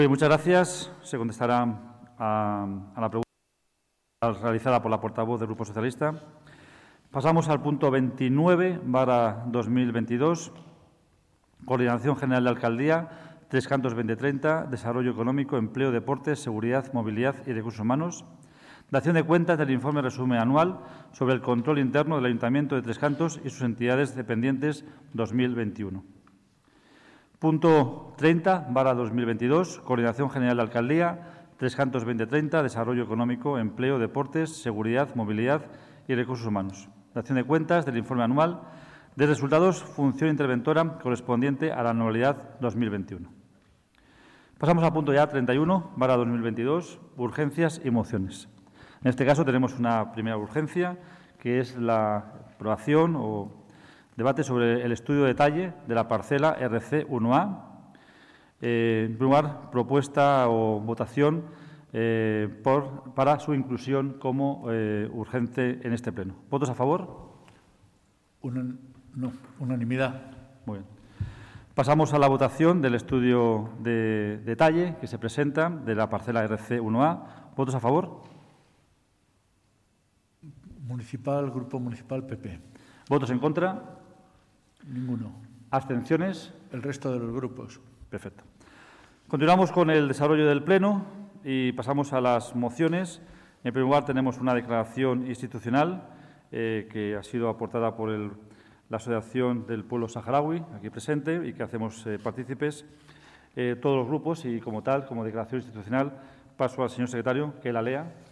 Muchas gracias. Se contestará a la pregunta realizada por la portavoz del Grupo Socialista. Pasamos al punto 29/2022. Coordinación General de Alcaldía, Tres Cantos 2030, Desarrollo Económico, Empleo, Deportes, Seguridad, Movilidad y Recursos Humanos. Dación de cuentas del informe resumen anual sobre el control interno del Ayuntamiento de Tres Cantos y sus entidades dependientes 2021. Punto 30/2022. Coordinación General de Alcaldía, Tres Cantos 2030, Desarrollo Económico, Empleo, Deportes, Seguridad, Movilidad y Recursos Humanos. Dación de cuentas del informe anual de resultados, función interventora correspondiente a la anualidad 2021. Pasamos al punto ya 31/2022, urgencias y mociones. En este caso tenemos una primera urgencia, que es la aprobación o debate sobre el estudio de detalle de la parcela RC1A. En primer lugar, propuesta o votación para su inclusión como urgente en este pleno. ¿Votos a favor? No, unanimidad. Muy bien. Pasamos a la votación del estudio de detalle que se presenta de la parcela RC1A. ¿Votos a favor? Grupo Municipal, PP. ¿Votos en contra? Ninguno. ¿Abstenciones? El resto de los grupos. Perfecto. Continuamos con el desarrollo del pleno y pasamos a las mociones. En primer lugar, tenemos una declaración institucional que ha sido aportada por la Asociación del Pueblo Saharaui, aquí presente, y que hacemos partícipes todos los grupos y, como tal, como declaración institucional, paso al señor secretario que la lea.